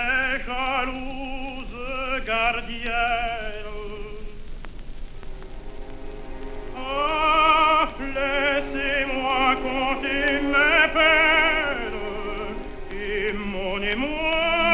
mes jalouses gardiennes. Ah, laissez-moi compter mes peines et mon émoi.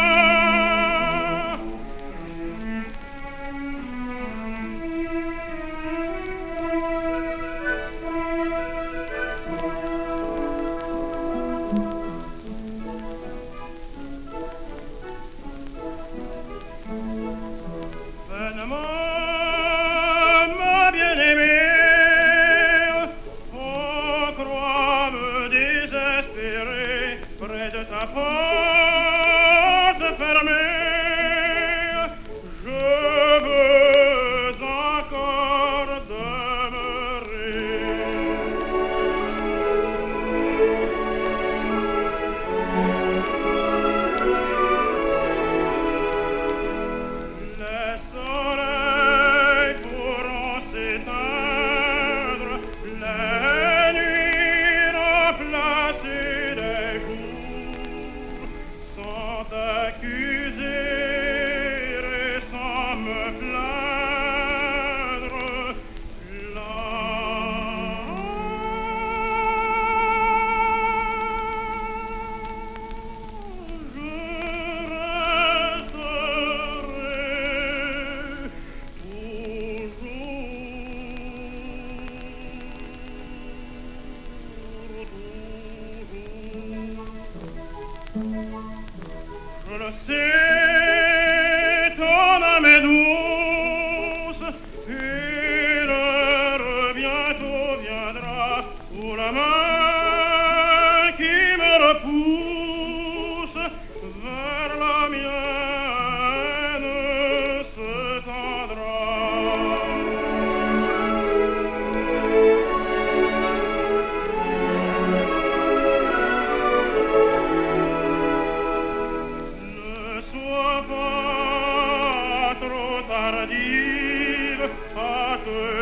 Ma bien-aimée, on croit me désespérer près de ta porte fermée. Je veux encore demeurer. Les soleils pourront s'éteindre, les nuits remplacer les jours, sans t'accuser et sans me plaindre. Là, je resterai je le sais, ton âme est douce, et l'heure bientôt viendra où la main qui me repousse vers la mienne se tendra. Ne sois pas trop tardive à te